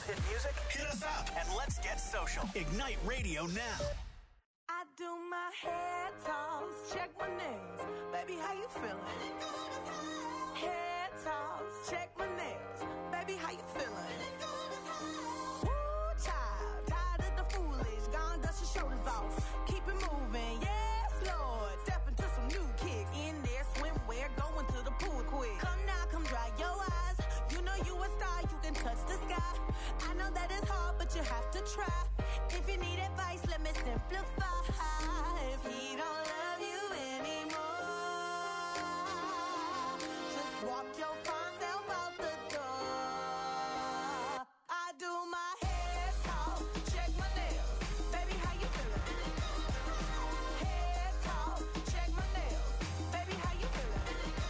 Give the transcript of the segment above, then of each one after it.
Love hit music? Hit us up and let's get social. Ignite Radio now. I do my hair toss, check my nails. Baby, how you feeling? Hair toss, check my nails. Baby, how you feeling? Woo, child, tired of the foolish. Gone, dust your shoulders off. Keep it moving, yes, Lord. Step into some new kicks. In there, swimwear, going to the pool quick. Come now, come dry your eyes. You know you a star, you can touch the sky. I know that it's hard, but you have to try. If you need advice, let me simplify. If he don't love you anymore, just walk your fine self out the door. I do my hair talk, check my nails. Baby, how you feeling? Hair talk, check my nails. Baby, how you feeling?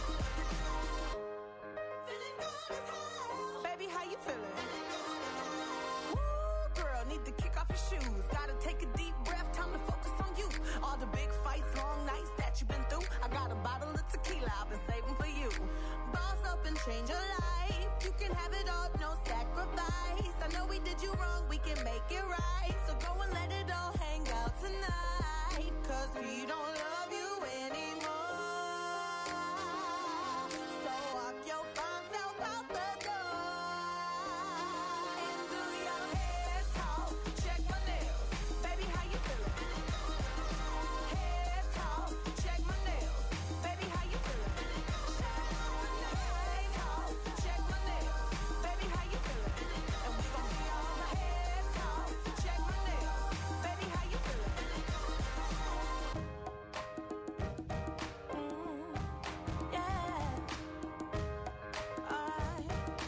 Feeling good as hell. Baby, how you feeling? Woo, girl, need to kick off your shoes. Gotta take a deep breath, time to focus on you. All the big fights, long nights that you've been through. I got a bottle of tequila I've been saving for you. Boss up and change your life. You can have it all, no sacrifice. I know we did you wrong, we can make it right. So go and let it all hang out tonight. Cause we don't love you anymore. So walk your fine self out the door. And do your hair talk, check my nails. Baby, how you feeling? Hair talk, check my nails. Baby, how you feeling? Hair talk, check my nails. Baby, how you feeling? And we gon' be all hair talk, check my nails. Baby, how you feeling? Yeah. Alright.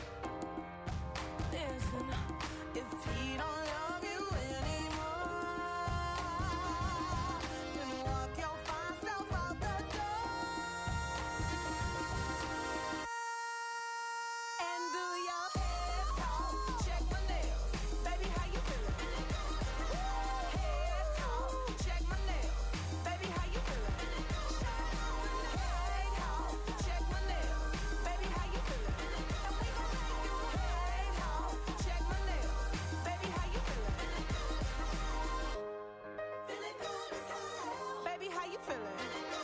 Listen, if he don't love you anymore, then walk your fine self out the door. And do your hair talk, check my nails. Baby, how you feeling? Hair talk, check my nails. Baby, how you feeling? Hair talk, check my nails. Baby, how you feeling? And we gon' make you hair talk, check my nails. Baby, how you feeling? Feeling good as hell. Baby, how you feeling?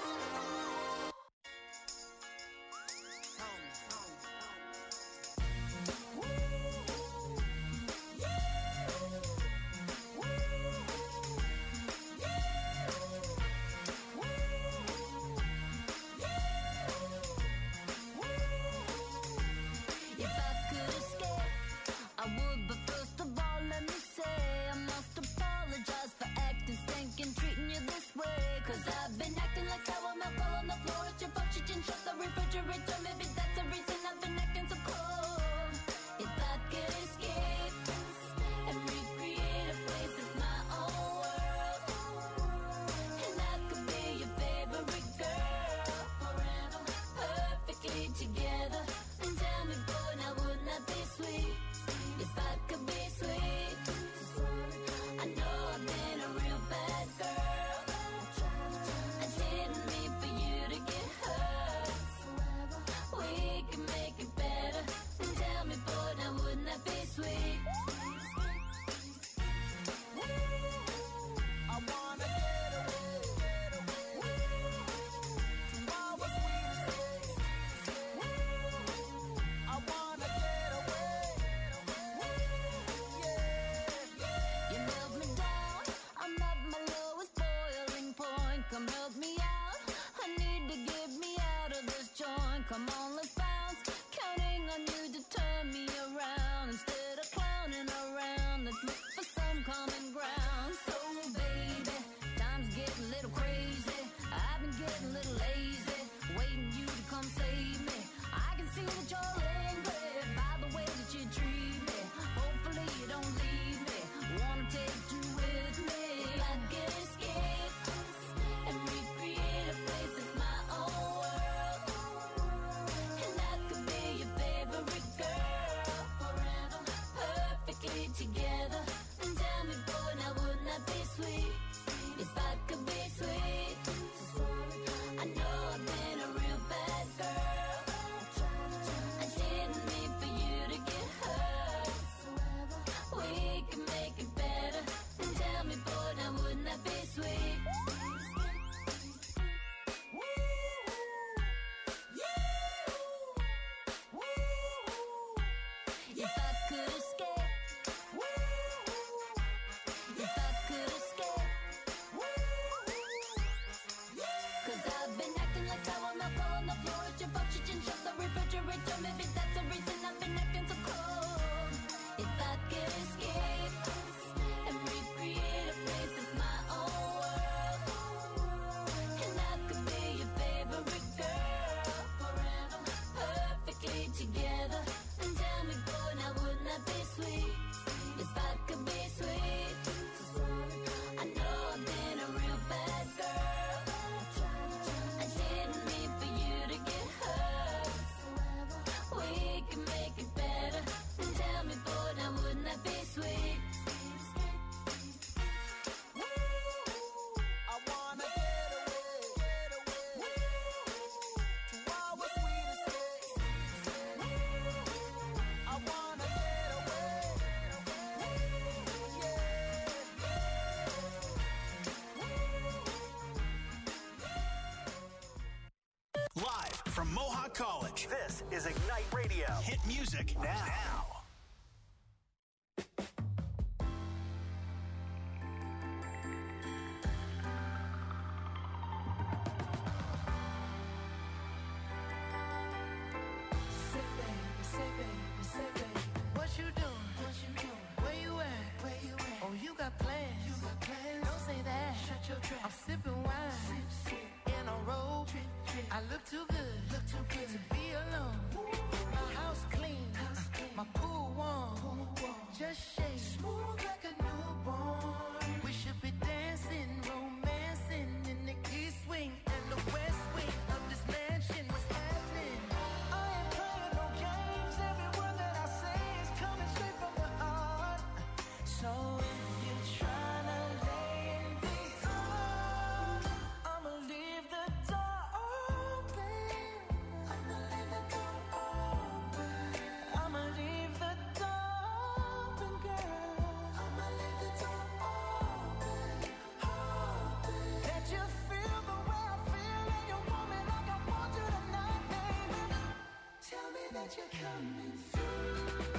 If I could escape, I would, but first of all, let me say I must apologize for acting stinking, treating you this way. Cause I've been acting like sour milk all on the floor. It's your fault you didn't shut the refrigerator. Maybe that's the reason I've been acting so cold. If I could escape and recreate a place that's my own world, and I could be your favorite girl forever, perfectly together. And tell me, boy, now wouldn't that be sweet? If I could be sweet. I know I've been a real bad girl. I didn't mean for you to get hurt. We can make it better. And tell me, boy, now wouldn't that be sweet? I wanna get away to our sweet escape. I wanna get away, yeah. You held me down, I'm at my lowest boiling point. Come help me out, I need to get me out of this joint. Come on, let's bounce, counting on you to turn me around. Instead of clowning around, let's look for some common ground. So baby, time's getting a little crazy. I've been getting a little lazy, waiting you to come save me. I can see that you're angry by the way that you treat me. Hopefully you don't leave me, wanna take you with me. If I could escape and recreate a place that's my own world, and I could be your favorite girl forever, perfectly together. And tell me, boy, now wouldn't that be sweet? If I could be sweet. I know I've been a real bad girl. I storage of oxygen, shut the refrigerator. Maybe that's the reason I've been acting so cold. If I could escape and recreate a place that's my own world, and I could be your favorite girl forever, perfectly together. And tell me, boy, now wouldn't that be sweet? If I could be sweet. I know I've been a real bad girl. I didn't mean for you to get hurt. We can make it better. And tell me, boy, now wouldn't that be sweet? I wanna get away to our sweet escape. I wanna get away, Live from Mohawk College, this is Ignite Radio. Hit music now. Say baby, what you doing? Where you at? Oh, you got plans. Don't say that. Shut your trap. I'm sipping wine in a robe. I look too good to be alone. My house clean, my pool warm. Just shake smooth like a newborn. We should be dancing, romancing in the east wing and the west wing of this mansion. What's happening? I ain't playing no games. Every word that I say is coming straight from the heart. So if you're trying to lay in these arms, I'ma leave the door open. I'ma leave the door open. I'ma leave the door open, girl. I'ma leave the door open, open. Let you feel the way I feel, and you want me like I want you tonight, baby. Tell me that you're coming through.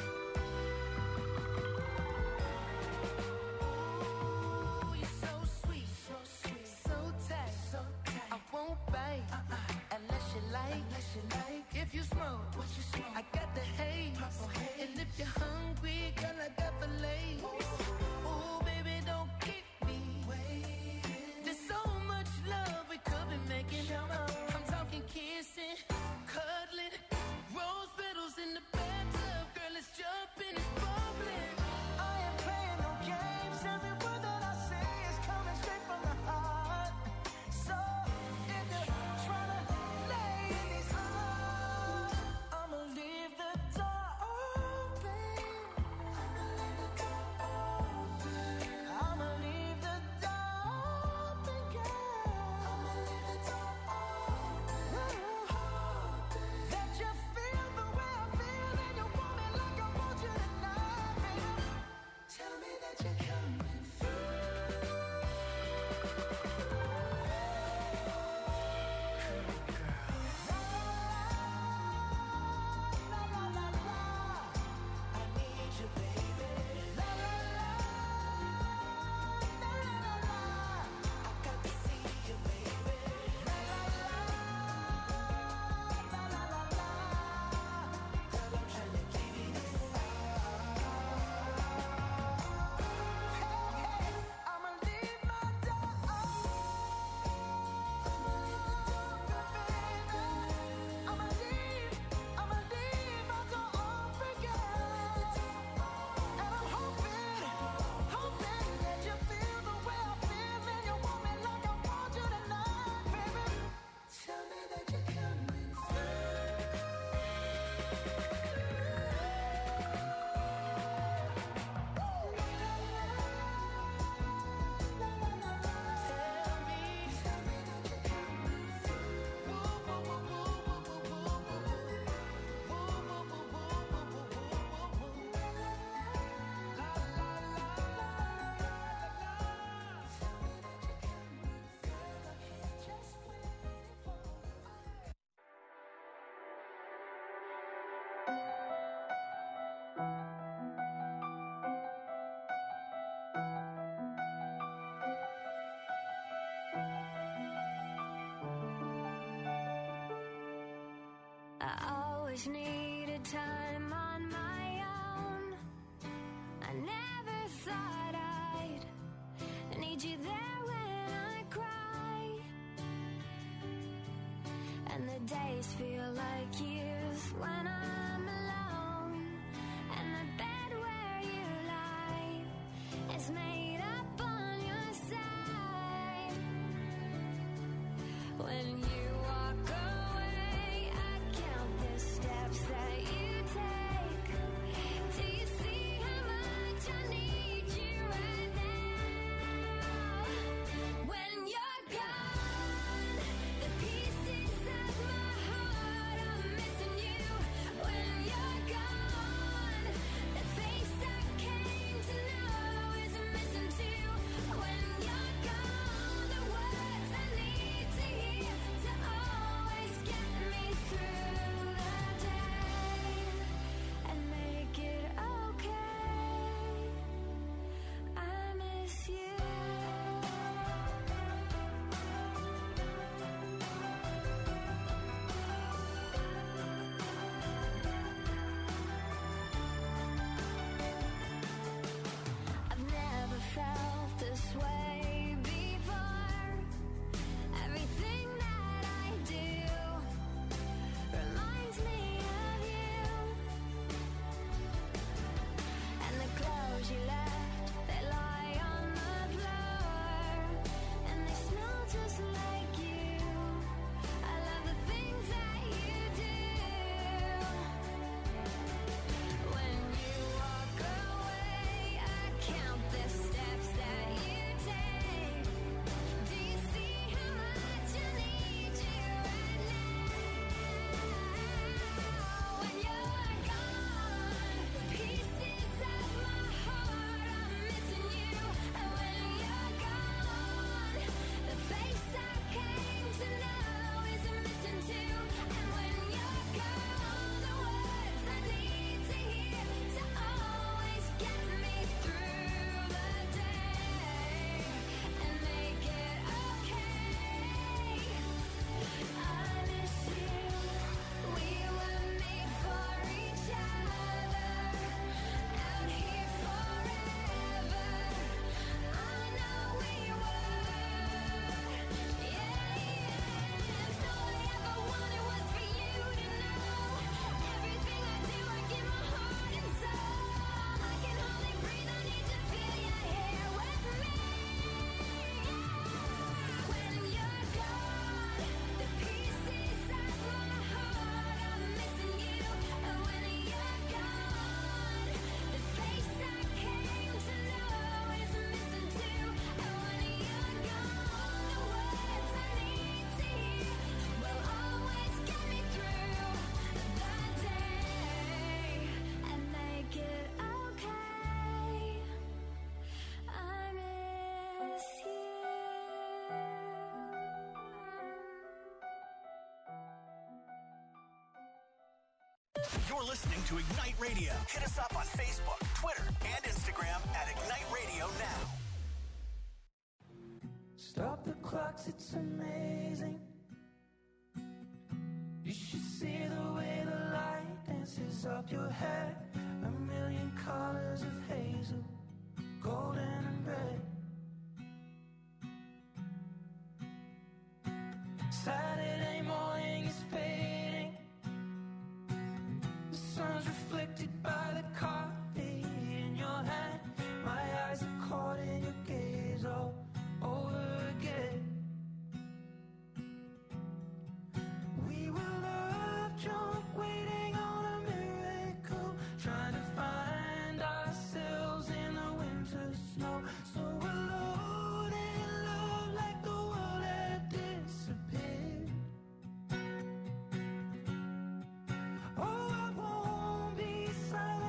Ooh, you're so sweet, so tight. I won't bite unless you like. If you smoke, I got the haze. And if you're hungry, girl, I got fillets. Ooh, baby, don't keep me waiting. There's so much love we could be making. I'm talking kissing, cuddling, rose petals in the bed. I always needed time on my own. I never thought I'd need you there when I cry. And the days feel like years when I'm alone. And the bed where you lie is made up on your side. When you walk away, I count the steps that you take. Do you see how much I need you right now? When you're gone, the pieces of my heart are missing you. When you're gone, the face I came to know is missing too. When you're gone, the words I need to hear to always get me through the day and make it okay. I miss you. I've never felt this way before. Everything that I do reminds me of you. And the clothes you left, they lie on the floor. And they smell just like you. I love the things that you do. When you walk away, I count the steps that you take. Do you see how much I need you right now? When you're gone, the pieces of my heart are missing you. And when you're gone, the face I came to know is missing too. And when you're gone, the words I need to hear to always get me through the day and make it okay. I miss you. We were made for each other, out here forever. I know we were. Yeah. All I ever wanted was for you to know. Everything I do, I give my heart and soul. I can hardly breathe, I need to feel you here with me. When you're gone, the pieces of my heart are missing you. And when you're gone, the face I came to know is missing too. And when you're gone, the words I need to hear will always get me through the day and make it okay. I miss you. You're listening to Ignite Radio. Hit us up on Facebook, Twitter, and Instagram at Ignite Radio Now. Stop the clocks, it's amazing. You should see the way the light dances up your hair. A million colors of hazel, golden and red. Saturday morning is fading. The sun's reflected by the coffee in your hand. My eyes are caught in your gaze all over again. We were love drunk, waiting on a miracle, trying to find ourselves in the winter snow. So alone in love, like the world had disappeared. Oh, I won't be silent.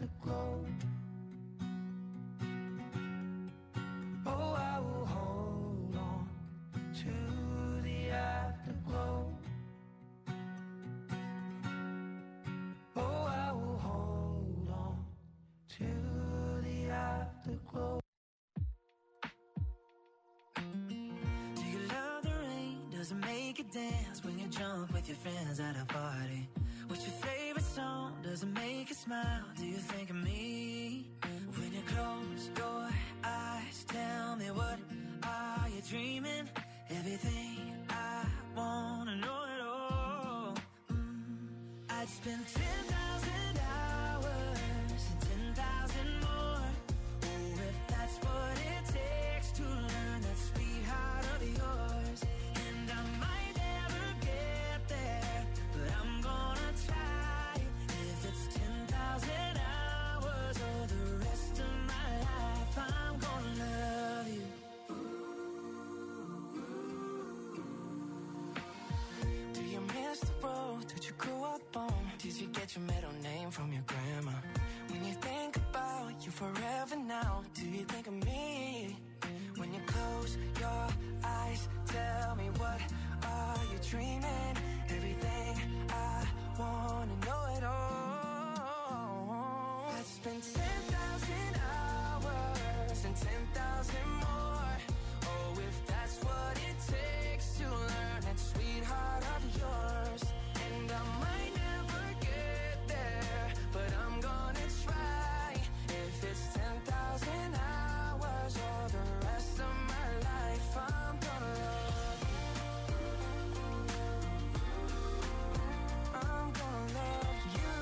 afterglow. Oh, I will hold on to the afterglow. Oh, I will hold on to the afterglow. Do you love the rain? Does it make you dance when you jump with your friends at a party? What's your favorite song? Does it make you smile? Do you think of me? When you close your eyes, tell me what are you dreaming? Everything I wanna know it all. I'd spend 10,000 hours and 10,000 more. Oh, if that's what it takes to learn that sweetheart of yours. And I might never get there, but I'm gonna try. If it's 10,000 hours or the rest of my life, I'm gonna love you. Do you miss the road that you grew up on? Did you get your middle name from your grandma? When you think about you forever now, do you think of me? When you close your eyes, tell me what are you dreaming? Everything I wanna know it all. I'd spend 10,000 hours and 10,000 more. Oh, if that's what it takes to learn that sweetheart of yours. And I might never get there, but I'm gonna try. If it's 10,000 hours or the rest of my life, I'm gonna love you. I'm gonna love you.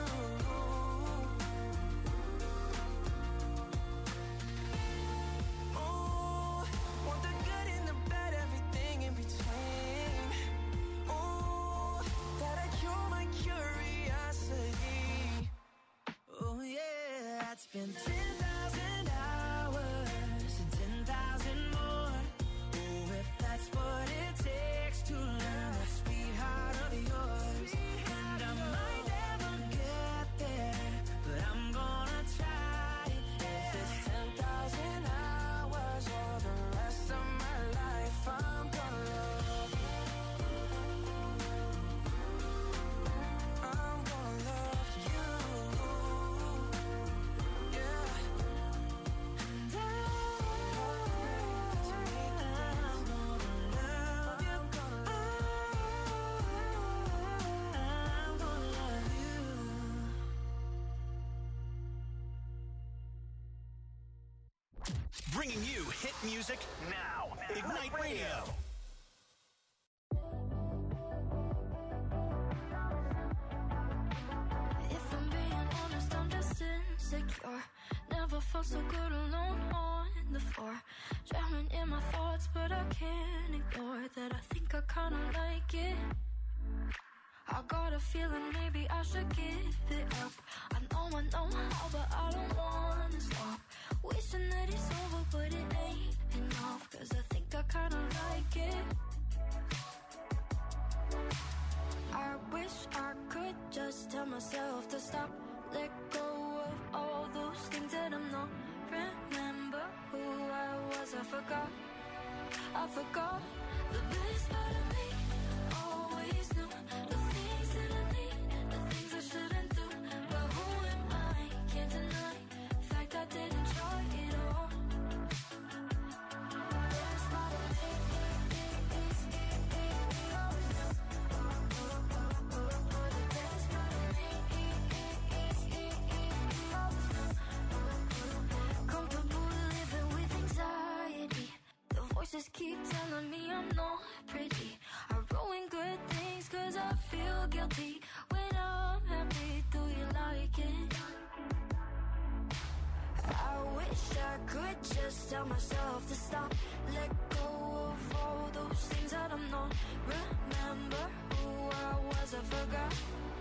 Oh, want the good and the bad, everything in between. Oh, that'll cure my curiosity. Oh yeah, I'd spend 10,000 hours and 10,000 more. Oh, if that's what it takes to learn that sweetheart of yours. And I might never get there, but I'm gonna try. If it's 10,000 hours or the rest of my life, I'm gonna love you. I'm gonna love you. Yeah. And I'm gonna love you. Bringing you hit music now. Ignite Radio. If I'm being honest, I'm just insecure. Never felt so good alone on the floor. Drowning in my thoughts, but I can't ignore that I think I kinda like it. I got a feeling maybe I should give it up. I know how, but I don't wanna stop. Wishing that it's over, but it ain't enough. Cause I think I kinda like it. I wish I could just tell myself to stop. Let go of all those things that I'm not. Remember who I was, I forgot. The best part of me always knew the things that I need, the things I shouldn't do. But who am I? Can't deny the fact I didn't try it all. The best part of me always knew. The best part of me always knew. Comfortable living with anxiety. The voices keep telling me I'm not pretty. I ruin good things cause I feel guilty. When I'm happy, do you like it? I wish I could just tell myself to stop. Let go of all those things that I'm not. Remember who I was, I forgot.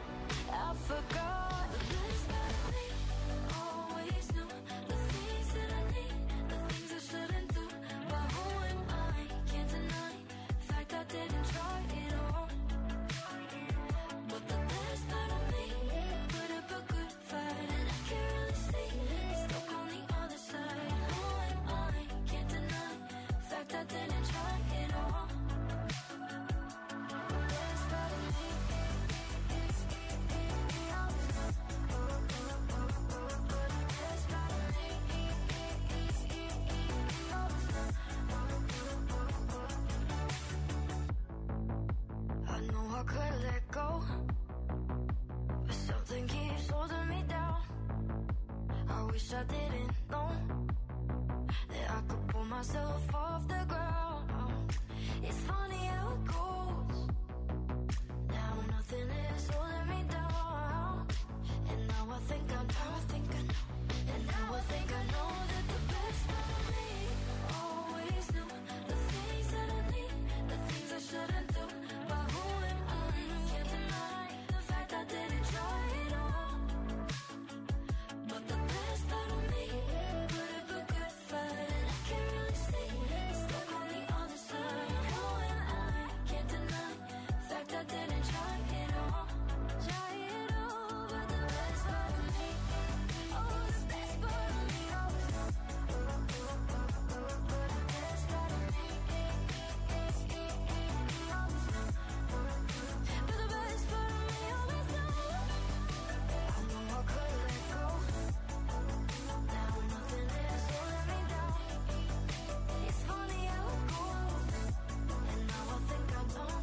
The best part of me always knew the things that I need, the things I shouldn't do. But who am I? Can't deny the fact I didn't try it all. But the best part of me put up a good fight, and I can't really say wish I didn't know that I could pull myself off the ground. It's funny how it goes. Now nothing is holding me down. And now I think I know. And now I think I know that the best part of me always knew the things that I need, the things I shouldn't do. But who am I? Can't deny the fact I didn't try it all. But the best part of me put up a good fight, and I can't really see stuck on the other side. Who am I? Can't deny the fact I didn't try it all. But the best part of me, oh, the best part of me, oh, the best part of me, but the best part of me always knows. I know I could let go. Now nothing is holding me down. It's funny how it goes. And now I think I don't.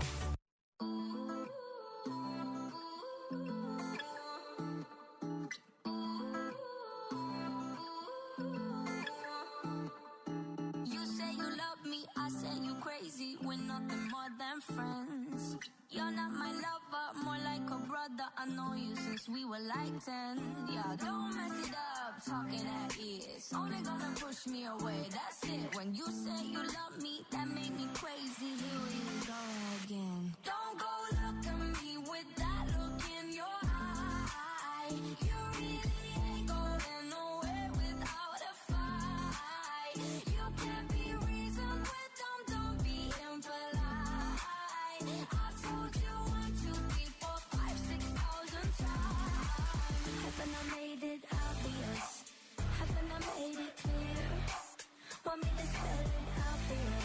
You say you love me, I say you crazy. We're nothing more than friends. You're not my lover, more like a brother. I know you since we were like 10. Yeah, don't mess it up, talking at ears. Only gonna push me away, that's it. When you say you love me, that made me crazy. Here we go again. Don't go look at me with that look in your eye. You really ain't going nowhere without a fight. You can't be reasoned with them, don't be impolite. I've told you 1, 2, 3, 4, 5, 6,000 times. Haven't I made it obvious? Haven't I made it clear? Want me to spell it out for you?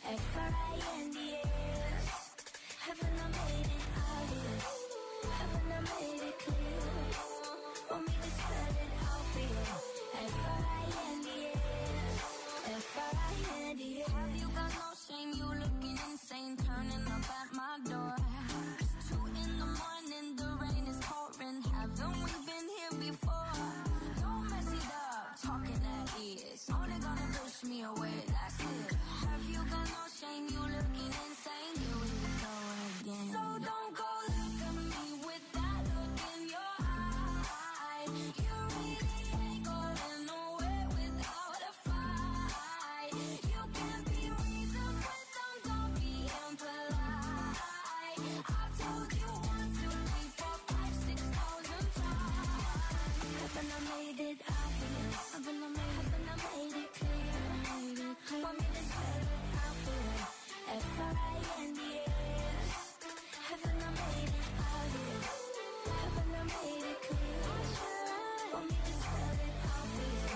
F-R-I-N-D-S. Haven't I made it obvious? Haven't I made it clear? Want me to spell it out for you? F-R-I-N-D-S. F-R-I-N-D-S. Have you got no shame? You looking insane, turning up at my door. It's 2 in the morning, the rain is pouring. Haven't we been here before? Don't mess it up, talking at ears. Only gonna push me away, that's it. Have you got no shame? You looking insane. Here we go again. So don't go look at me with that look in your eye. You really ain't going nowhere without a fight. You can't be reasoned with them, don't be impolite. I've told you 1, 2, 3, 4, 5, 6,000 times. Haven't I made it obvious? Haven't I made it clear? Want me to spell it out for you? F-R-I-N-D-S. Haven't I made it obvious? Haven't I made it clear? Want me to spell it out for you?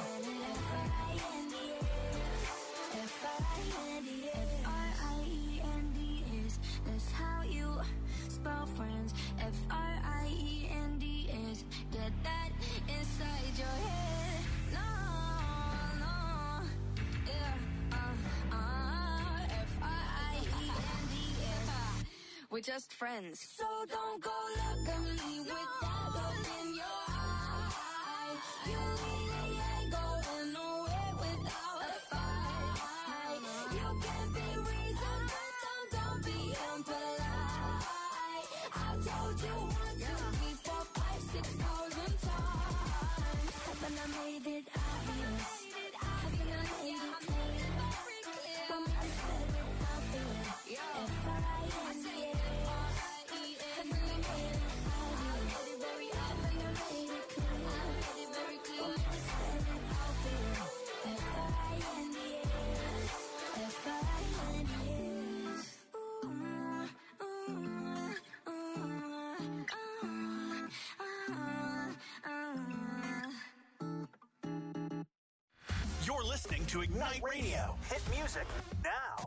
F-R-I-N-D-S. F-R-I-N-D-S. F-R-I-E-N-D-S. That's how you spell friends. F-R-I-E-N-D-S. Get that inside your head. No, yeah, F-R-I-E-N-D-S. We're just friends. So don't go look at me with that look in your eye. You really ain't going nowhere without a fight. You can't be reasoned with them, don't be impolite. I've told you 1, 2, 3, 4, 5, 6,000 times. Haven't I made it obvious? Haven't I made it clear? Want me to spell it out for you? F-R-I-N-D-S. Haven't I made it obvious? Haven't I made it clear? Want me to spell it out for you? F-R-I-N-D-S. F-R-I-N-D-S. You're listening to Ignite Radio. Hit music now.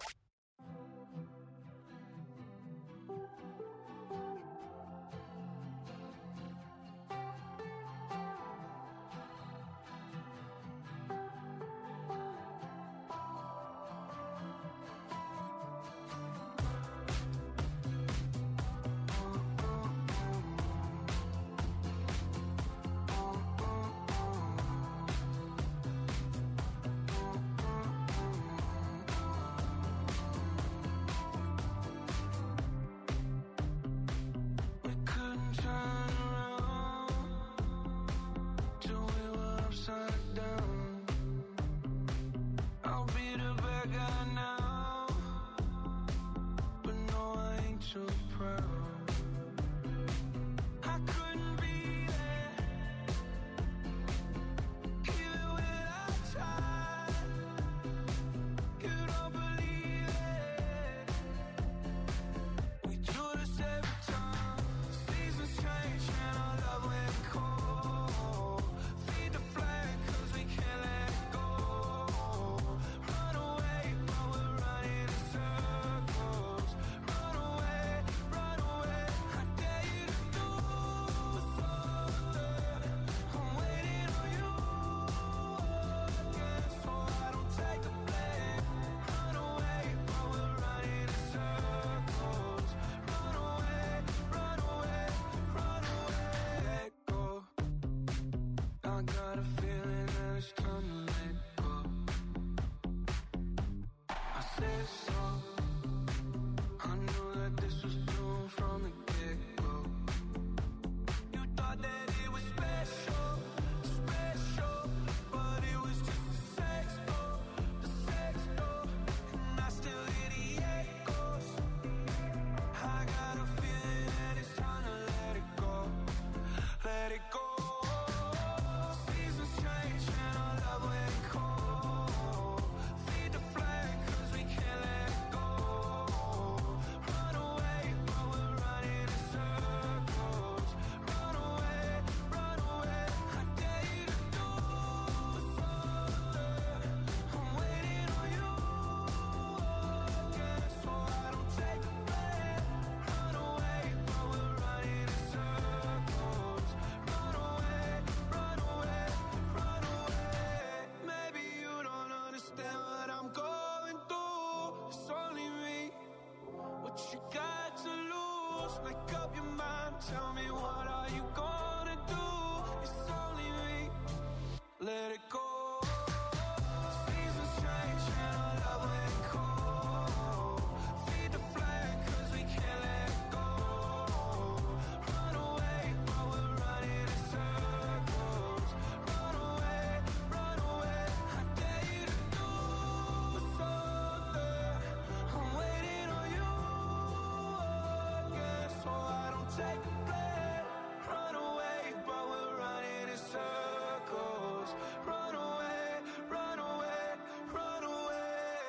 close, make up your mind. Tell me, what are you gonna do? It's only me. Let it go. Seasons change and our love ain't cold. Feed the flag 'cause we can't let it go. Run away while we're running in circles. Run away, I dare you to do something. I'm waiting on you again, so I don't take the blame. Run away while we're running in circles. Run away, run away, run away.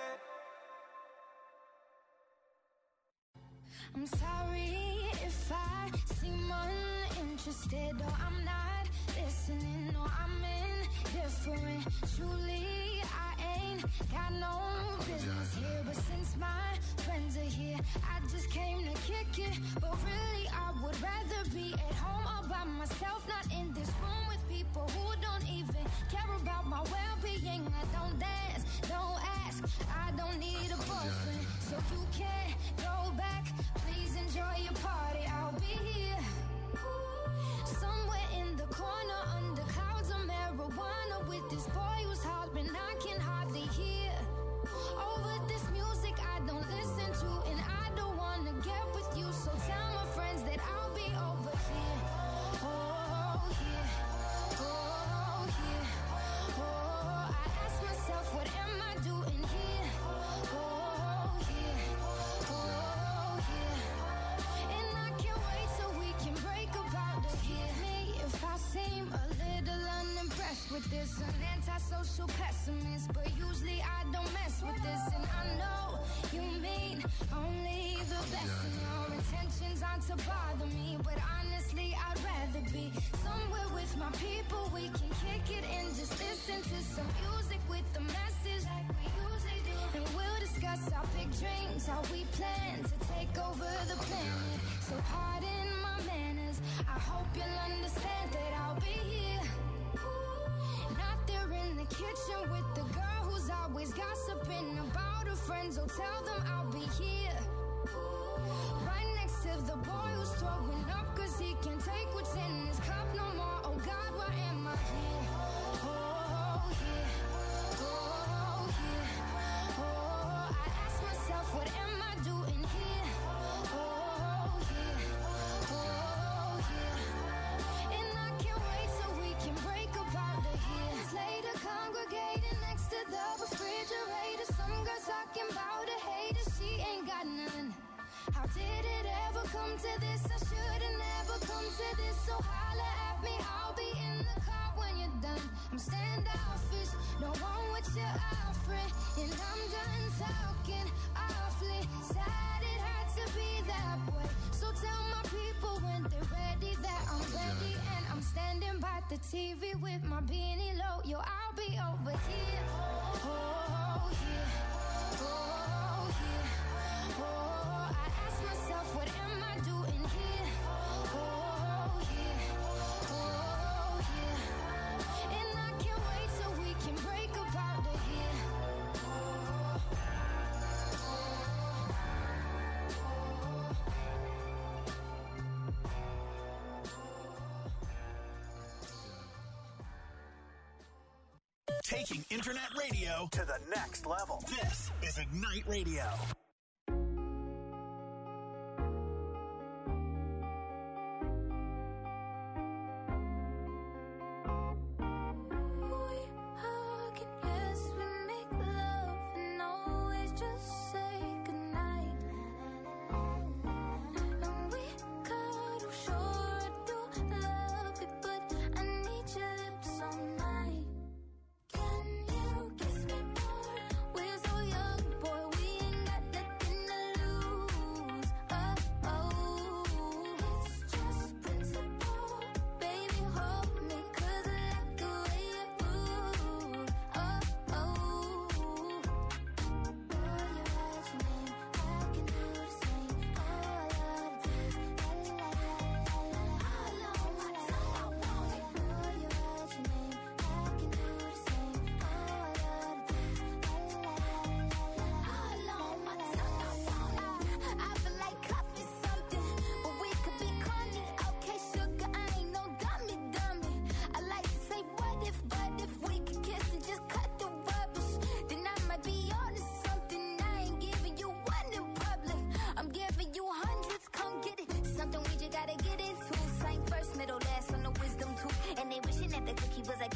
I'm sorry if I seem uninterested or I'm not listening or I'm indifferent. Truly, I ain't got no business here, but since my friends are here, I just came to kick it. But really, I would rather be at home all by myself, not in this room with people who don't even care about my well-being. I don't dance, don't ask, I don't need a boyfriend, so you can't go back. Please enjoy your party, I'll be here. Somewhere in the corner under clouds of marijuana with this boy who's hollering I can hardly hear. Over this music I don't listen to, and I don't wanna get with you, so tell my friends that I'll be over here. Oh, here. Oh, here. Oh, I ask myself, what am I doing here? Oh, here. Oh, here. And I can't wait till we can break about it. Forgive me if I seem a little unimpressed with this, an antisocial pessimist, but usually I don't mess with this, and I know you mean only the best, and your intentions aren't to bother me, but honestly I'd rather be somewhere with my people. We can kick it and just listen to some music with the message like we usually do, and we'll discuss our big dreams, how we plan to take over the planet. So pardon my manners, I hope you'll understand that I'll be here. Not there in the kitchen with the girl who's always gossiping about her friends. Oh, tell them I'll be here. Right next to the boy who's throwing up 'cause he can't take what's in his cup no more. Oh God, why am I here? Oh, here. Oh, here. Oh, I ask myself, what am I doing here? Oh, here. Oh, here. And I can't wait till we can break about the years later, congregating next to the refrigerator. Some girls talking about a hater, she ain't got none. How did it ever come to this? I should've never come to this. So holla at me, I'll be in the car when you're done. I'm standoffish, don't want what you're offering, and I'm done talking awfully. Sad it had to be that way. So tell my people when they're ready that I'm ready, and I'm standing by the TV with my beanie low. Yo, I'll be over here. Oh, here. Oh, here. Oh, I ask myself, what am I doing here? Oh, here. Oh, here. And I can't wait till we can break about the here. Taking internet radio to the next level. This is Ignite Radio. We hug and yes, we make love and always just say goodnight. And we cuddle, sure I do love it, but I need your lips all night. Can you kiss me more? We're so young, boy, we ain't got the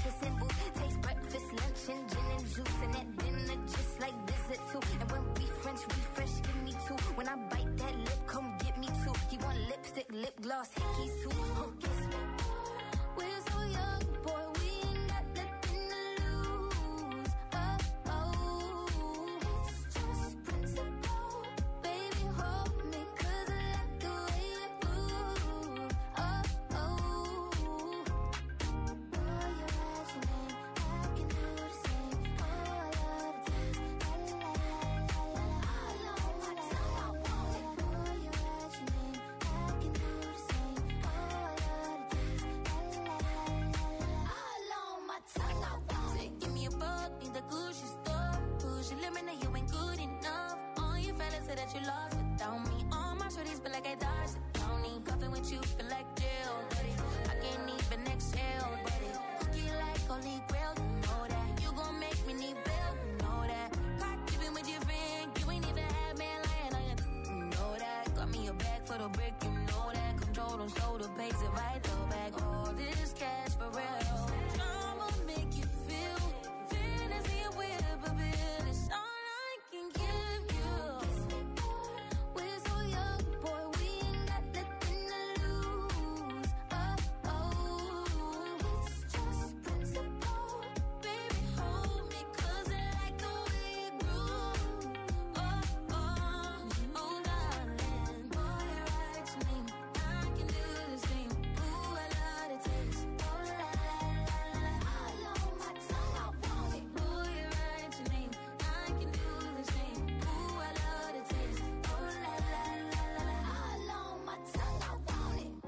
kissing booth. Taste breakfast, lunch, and gin and juice. And at dinner, just like dessert too. And when we French refresh, give me two. When I bite that lip, come get me two. He want lipstick, lip gloss, hickeys too. Oh, kiss me. We're so young, boy, we ain't got nothing to lose. Oh, oh, it's just principle. Baby, hold me, 'cause I like the way you move. Oh, oh. Boy, you're at your name, I can do the same. Oh, I love the taste. La la la la la la. All on my tongue, I want it. Boy, you're at your name, I can do the same. Oh, I love the taste. La la la la la. All on my tongue, I want it. Give me a buck, need the Gucci store. Push your limit, now you ain't good enough. All your fellas say that you lost without me. All my shorties feel like I dodged the county. Cuffing with you feel like jail, buddy. I can't even exhale, buddy. Cookie like holy grail, you know that. You gon' make me need bail, you know that. Caught keeping with your friend, you ain't even had man lying on you. You know that. Got me a bag for the brick, you know that. Control them, slow the pace if I throw back all this cash for real. I'ma make you feel fantasy and whip a bit. It's all I can give you. We're so young, boy, we ain't got nothing to lose. Oh, oh, it's just principle. Baby, hold me, 'cause I like the way you groove. Oh, oh, oh, darling. Boy, you're right to me, I can do the same. Ooh, I love the taste. Oh, la, la, la, la. All on my tongue, I want it. Boy, you're right to me, I can do the same. Ooh, I love the taste. Oh, la, la, la, la, la. All on my tongue, I want it.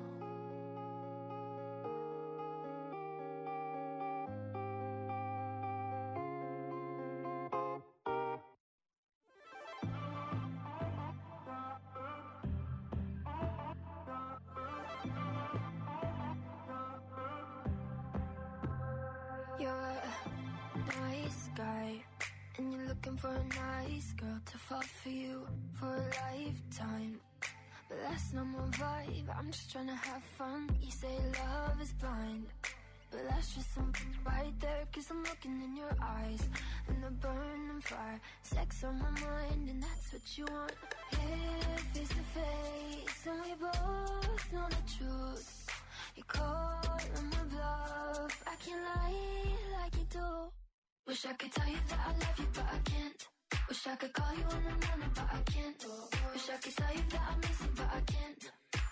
You're a nice guy, and you're looking for a nice girl to fall for you for a lifetime. But that's not my vibe, I'm just trying to have fun. You say love is blind, but that's just something right there. 'Cause I'm looking in your eyes, and the burning fire. Sex on my mind, and that's what you want. Here, face to face, and we both know the truth. You call on my bluff, I can't lie like you do. Wish I could tell you that I love you, but I can't. Wish I could call you in the morning, but I can't. Wish I could tell you that I miss you, but I can't.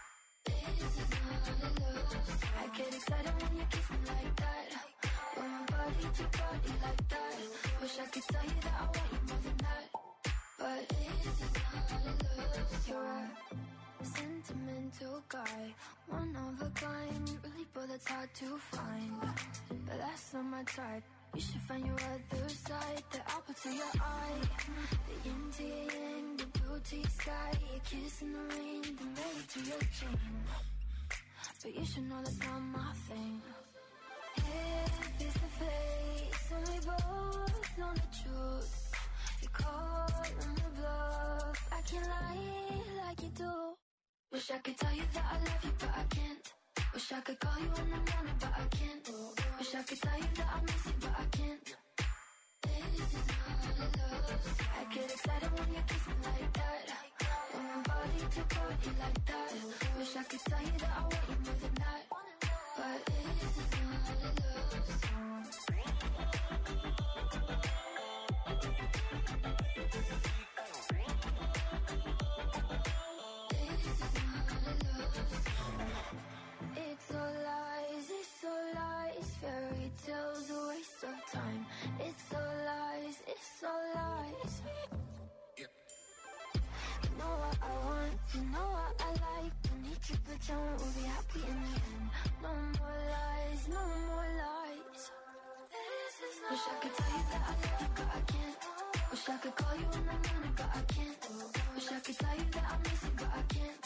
This is not love. I get excited when you kiss me like that. When my body to body like that. Wish I could tell you that I want you more than that. But this is not love. You're a sentimental guy, one of a kind, really, but that's hard to find. But that's not my type. You should find your other side, the apple to your eye, the yin to your yang, the blue to your sky, your kiss in the rain, the ring to your chain. But you should know that's not my thing. Here, face to face, and we both know the truth. You call on the bluff, I can't lie like you do. Wish I could tell you that I love you, but I can't. Wish I could call you in the morning, but I can't. Wish I could tell you that I miss you, but I can't. This is not love. I get excited when you kiss me like that. When my body to body like that. Wish I could tell you that I want you more than that. But this is not love. It's all lies, fairy tales, a waste of time. It's all lies, You know what I want, you know what I like. Don't need to pretend we'll be happy in the end. No more lies, no more lies. Wish I could tell you that I love you, but I can't. Wish I could call you in the morning, but I can't. Wish I could tell you that I miss you, but I can't.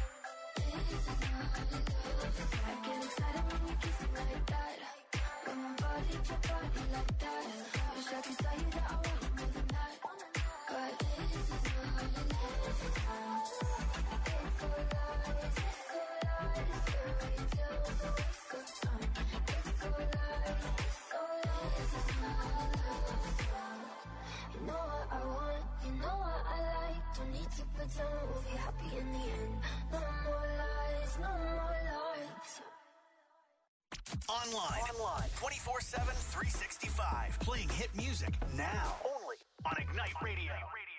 I get excited when you kiss me like that. When my body to body like that. Wish I could tell you that I want you more than that. But this is not love. It's all lies, fairy tales, a waste of time. It's all lies, Online. 24/7, 365. Playing hit music now. Only on Ignite Radio.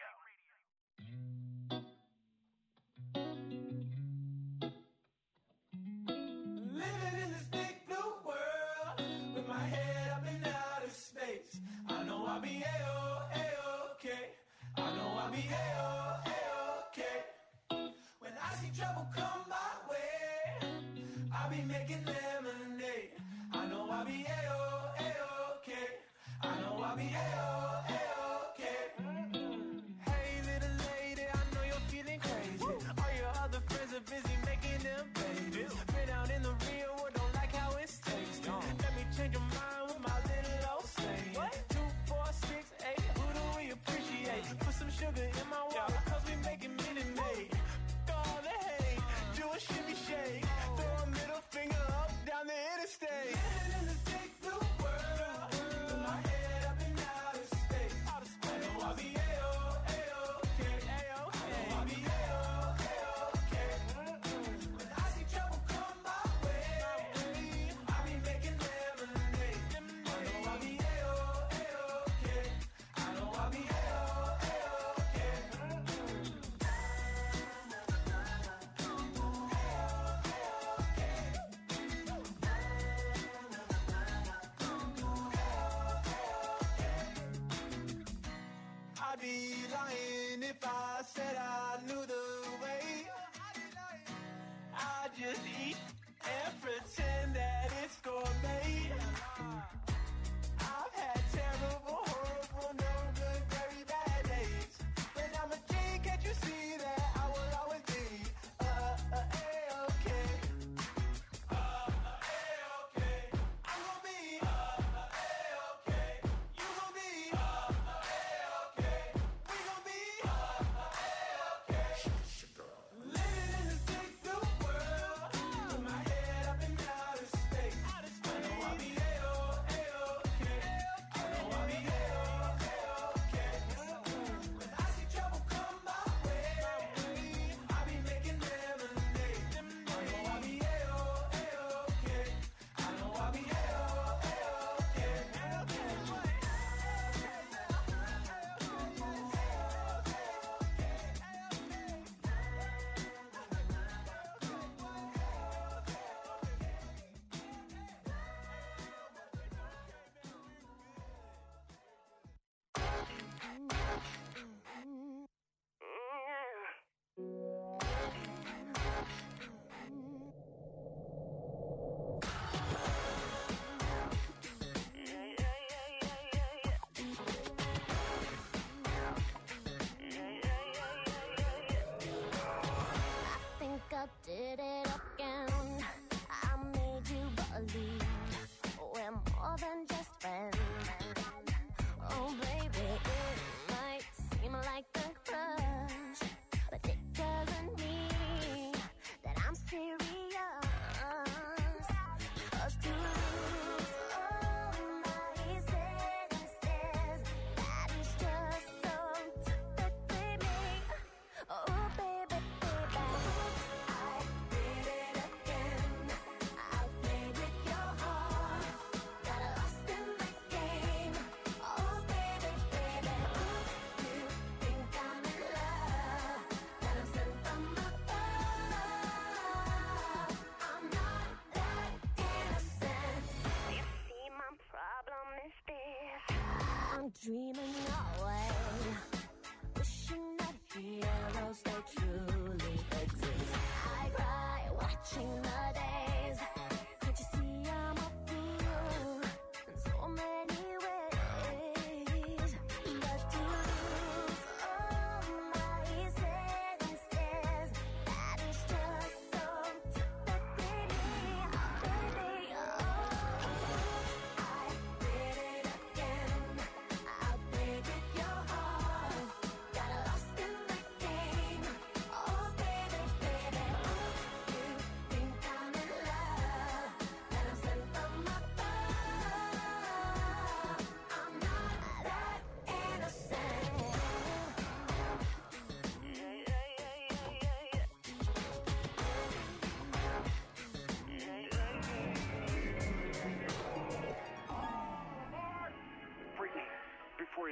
Living in this big blue world with my head up in outer space. I know I'll be A-OK. I know I'll be A-OK. When I see trouble come my way, I'll be making lemonade. I know I'll be A-OK. I know I'll be A-OK. Hey little lady, I know you're feeling crazy. All your other friends are busy making them babies. Been out in the real world, don't like how it tastes. Let me change your mind with my little old saying. 2, 4, 6, 8, who do we appreciate? Put some sugar in my water, cause we making Minute Maid. All the hate, do a shimmy shake. Throw a middle finger up down the interstate. Living in this big blue world with my head up in outer space. I know I'll be A-OK. I know I'll be A-OK. When I see trouble come my way, I'll be making lemonade. I know I'll be A-OK. I know I'll be A-OK.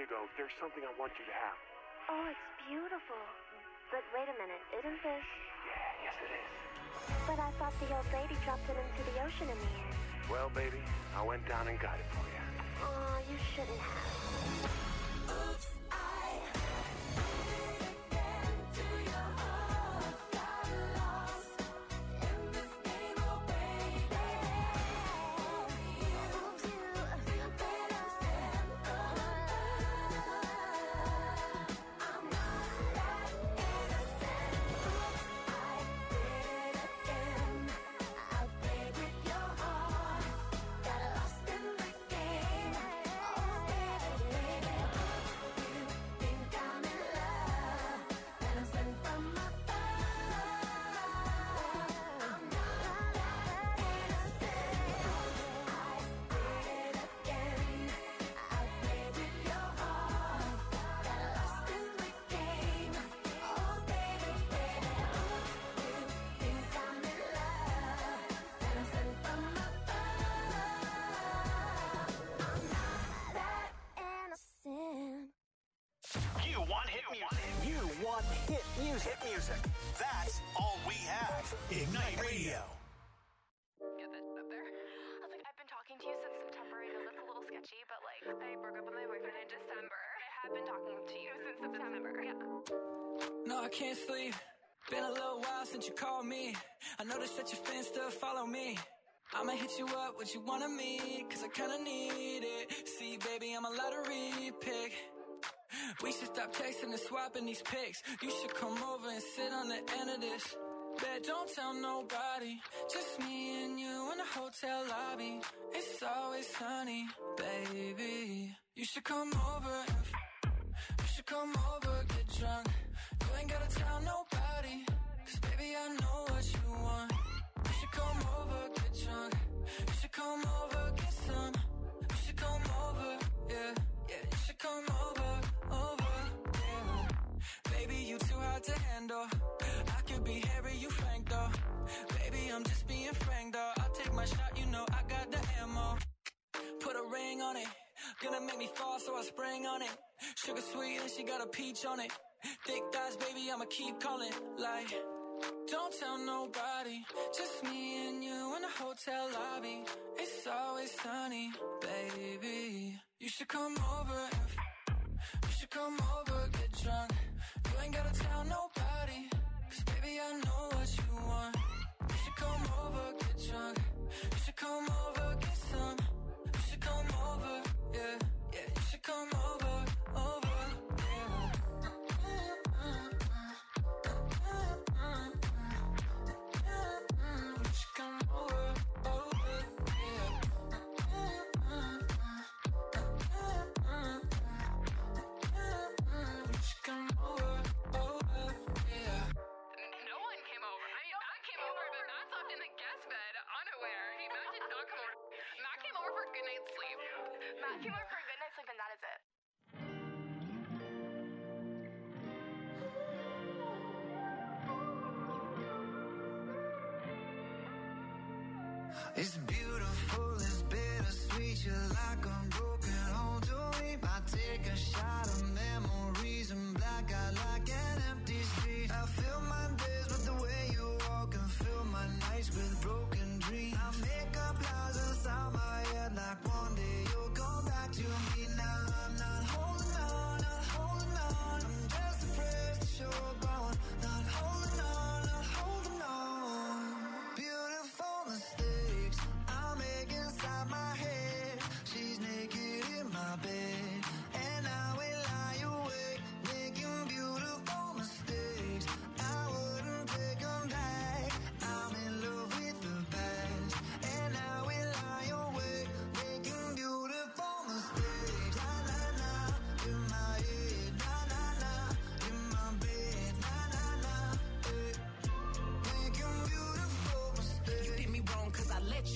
you go, there's something I want you to have. Oh, it's beautiful. But wait a minute, isn't this... Yeah, yes it is. But I thought the old lady dropped it into the ocean in the end. Well, baby, I went down and got it for you. Aw, you shouldn't have. Oops, I did it again to your heart. Got lost in this game, oh baby. You better stand for love. I'm not that innocent. Oops, I did it again. I played with your heart. Got lost in the game. Oh baby, you think I'm in love, and I'm sent from above. I'm not that innocent. I did it again. I played with your heart. Got lost in the game. Oh baby, you think I'm in love, and I'm sent from above. I'm not that innocent. You want hit music. You want hit music. Hit music. That's all we have. Ignite Radio. Get that up there. I was like, I've been talking to you since September. I know that's a little sketchy, but like, I broke up with my boyfriend in December. I have been talking to you since September. Yeah. No, I can't sleep. Been a little while since you called me. I noticed that your fans still follow me. I'ma hit you up, what you want of me, cause I kinda need it. See, baby, I'm a lottery pick. We should stop texting and swapping these pics. You should come over and sit on the end of this. Bet don't tell nobody, just me and you in the hotel lobby. It's always sunny, baby. You should come over and you should come over, get drunk. You ain't gotta tell nobody, cause baby I know what you want. You should come over, get drunk. You should come over, get some. You should come over, yeah, yeah. You should come over, yeah. Baby, you too hard to handle. I could be Harry, you Frank though. Baby, I'm just being frank though. I'll take my shot, you know I got the ammo. Put a ring on it. Gonna make me fall, so I spring on it. Sugar sweet and she got a peach on it. Thick thighs, baby, I'ma keep calling. Like, don't tell nobody, just me and you in the hotel lobby. It's always sunny, baby. You should come over and you should come over, get drunk. You ain't gotta tell nobody, cause baby I know what you want. You should come over, get drunk. You should come over, get some. You should come over, yeah, yeah. You should come over, yeah. You should come over, yeah. You should come over, yeah. No one came over. I mean, Matt came over, but Matt slept in the guest bed, unaware. Matt did not come over. Matt came over for a good night's sleep. Matt came over for a good night's sleep, and that is it. It's beautiful, it's bittersweet. You're like a broken home to me. I take a shot of memories and black out like an empty street. I fill my days with the way you walk and fill my nights with broken dreams. I make up lies inside my head like one day you'll come back to me. Now I'm not holding on, not holding on. I'm just depressed that you're gone. Not holding on, not holding on. Beautiful mistakes I make inside my head. She's naked in my bed, and I will lie awake, making beautiful mistakes. I wouldn't take them back. I'm in love with the past, and I will lie awake, making beautiful mistakes. Na na na, in my head. Na na na, in my bed. Na na na, making beautiful mistakes. You did me wrong cause I let you. You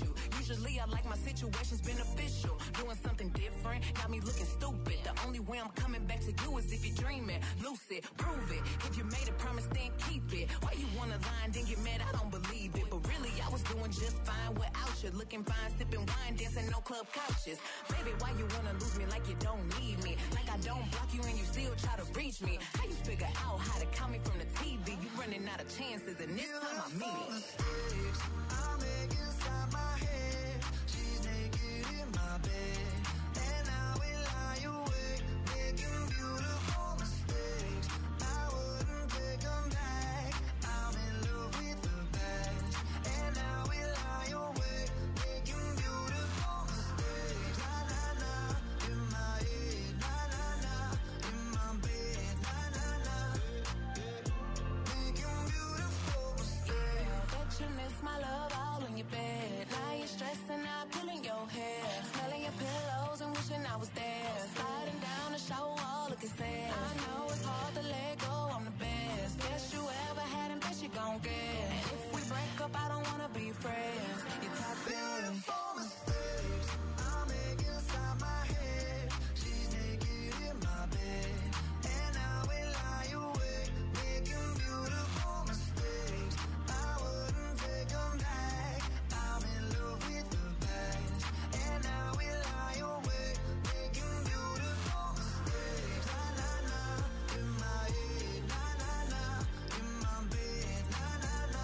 Usually I like my situations beneficial. Doing something different, got me looking stupid. The only way I'm coming back to you is if you're dreaming. Lucid, prove it. If you made a promise, then keep it. Why you wanna lie and then get mad? I don't believe it. But really, I was doing just fine without you. Looking fine, sipping wine, dancing on club couches. Baby, why you wanna lose me like you don't need me? Like I don't block you and you still try to reach me. How you figure out how to count me from the TV? You running out of chances and this time I mean it. I make inside my head. She's naked in my bed, and I will lie awake, making beautiful mistakes. I wouldn't take them back. I'm in love with the best, and I will lie awake, making beautiful mistakes. Na na na, in my head, na na na, in my bed, na na na, making beautiful mistakes. Bet you miss my love all in your bed. Now you're stressing out, pulling your hair, smelling your pillows and wishing I was there. Sliding down the shower wall, looking sad. I know it's hard to let go, I'm the best. Best you ever had and best you gon' get. And if we break up, I don't wanna be friends. You're toxic. Beautiful mistakes I make inside my head. She's naked in my bed, and I will lie awake, making beautiful mistakes. I wouldn't take them back. I'm in love with the best, and I will lie awake, making beautiful mistakes. Na na na, in my head, na na na, in my bed, na na na,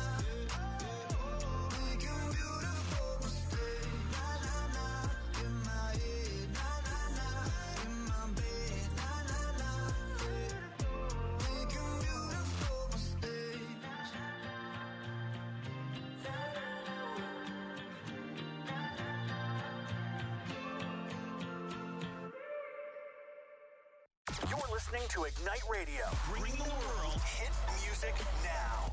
making beautiful mistakes. Na na na, in my head, na na na, in my bed, na na na, making beautiful mistakes. You're listening to Ignite Radio, bringing the world hit music now.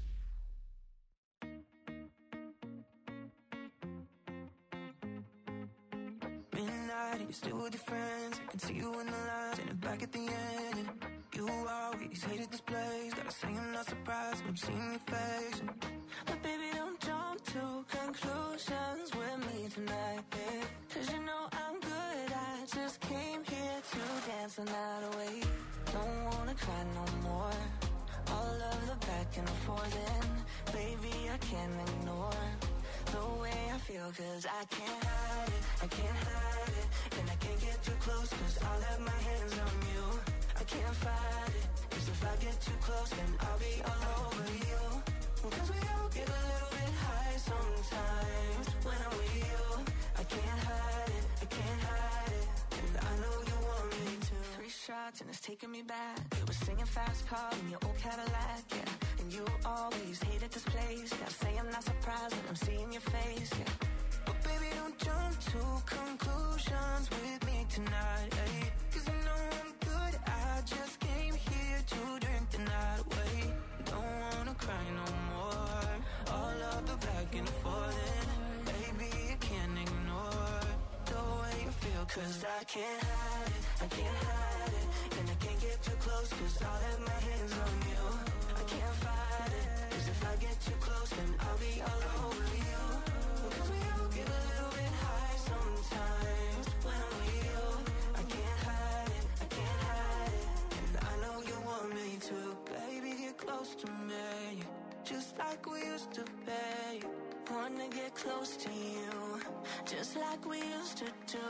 Midnight, you're still with your friends. I can see you in the lines and back at the end. And you always hated this place. Gotta say I'm not surprised when I'm seeing your face. But baby, don't jump to conclusions with me tonight, babe. Cause you know I'm good. I just came here to dance the night away. Don't wanna cry no more. All of the back and forth, and baby, I can't ignore the way I feel, cause I can't hide it, I can't hide it. And I can't get too close, cause I'll have my hands on you. I can't fight it, cause if I get too close, then I'll be all over you. Cause we all get a little bit high sometimes when I'm with you. I can't hide it, I can't hide it. And I know you want me to. 3 shots and it's taking me back. We were singing fast car in your old Cadillac, yeah. And you always hated this place. Gotta say I'm not surprised when I'm seeing your face, yeah. But baby, don't jump to conclusions with me tonight, ay. Cause you know I'm good. I just came here to drink the night away. Don't wanna cry no more. All of the back and forth, and baby, you can't ignore the way you feel, cause I can't hide it, I can't hide it. And I can't get too close, cause I'll have my hands on you. I can't fight it, cause if I get too close, then I'll be all over you. Cause we all get a little bit high sometimes when I'm with you. I can't hide it, I can't hide it. And I know you want me to. Baby, get close to me, just like we used to be. Wanna get close to you, just like we used to do.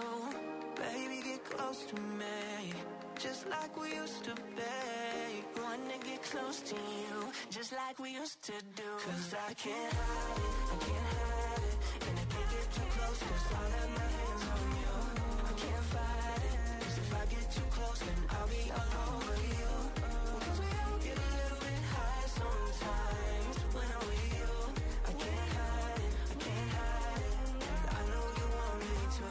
Baby, get close to me, just like we used to be. Wanna get close to you, just like we used to do. Cause I can't hide it, I can't hide it. And I can't get too close, cause I'll have my hands on you. I can't fight it, cause if I get too close, then I'll be all over you. Cause we all get a little bit high sometimes when I'm with you. I can't hide it, I can't hide it. And I know you want me to.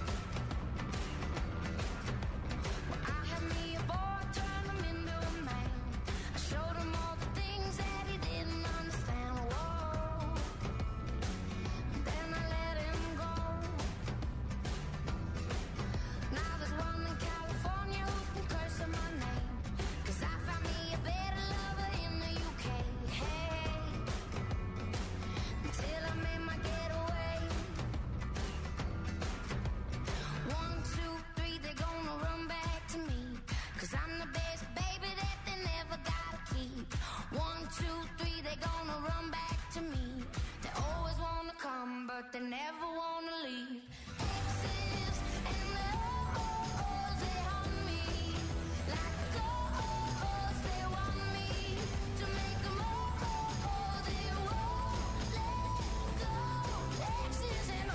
I had me a boy, turned him into a man. they're gonna run back to me. They always wanna come, but they never wanna leave. Exes and the oh-ohs, they haunt me. Like the oh-ohs, they want me to make them oh-oh, they won't let go. Exes and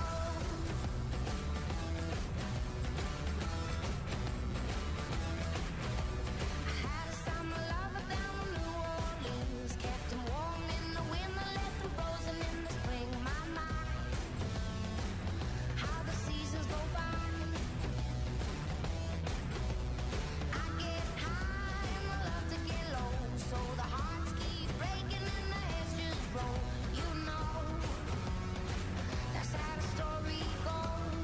I had a summer lover down in New Orleans, kept him warm in the winter, left him frozen in the spring. My mind, how the seasons go by. I get high and I love to get low, so the hearts keep breaking and the heads just roll. You know, that's how the story goes.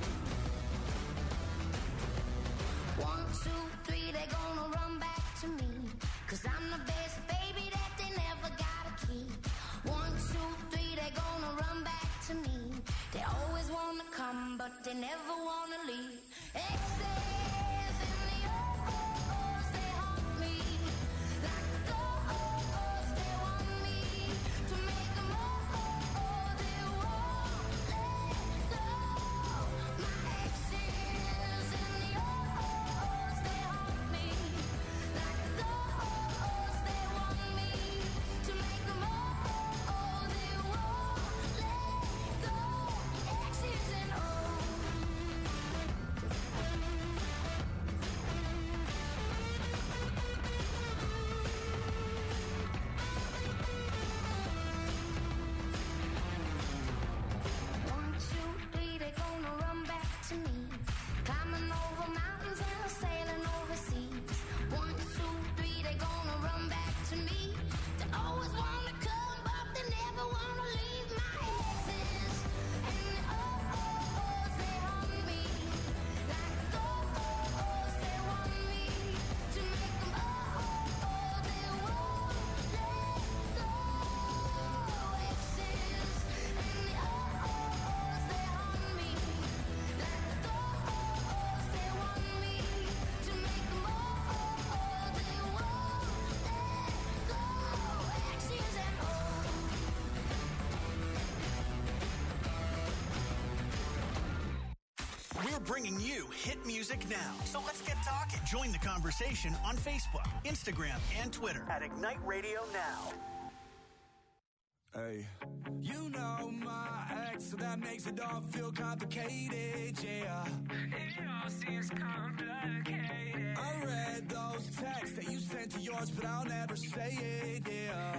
1, 2, 3, they're gonna run back to me, 'cause I'm the best baby that they never gotta keep. 1, 2, 3, they're gonna run back to me. They always wanna come, but they never wanna leave. Exes and the oh-ohs, they haunt me. Like the oh-ohs, they want me to make them oh-oh, they won't let go. My exes and the oh-ohs, they haunt me. Like the oh-ohs, they want me to make them oh-oh, they won't let go. Exes and One, two, three, they're gonna run back to me. Climbing over mountains and sailing overseas. 1, 2, 3, they're gonna run back to me. They always wanna come, but they never wanna leave. My exes and the oh-ohs, they haunt me. Like the oh-ohs, they want me to make them oh-oh, they won't let go. Exes and the oh-ohs, they haunt me. Like the oh-ohs, they want me to make them oh-oh, they won't let go. Exes and We're bringing you hit music now. So let's get talking. Join the conversation on Facebook, Instagram, and Twitter at Ignite Radio Now. Hey, you know my ex, so that makes it all feel complicated, yeah. It all seems complicated. I read those texts that you sent to yours, but I'll never say it, yeah.